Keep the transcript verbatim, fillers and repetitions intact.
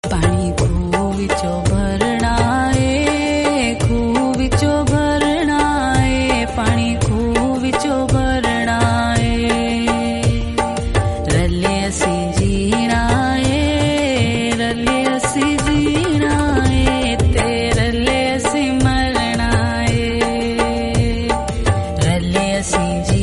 पानी खूह विचों भरणा है, खूह विचों भरणा है, पानी खूह विचों भरणा है। रले असी जीना है, रले असी जीना है, ते रले असी मरना है। रले असी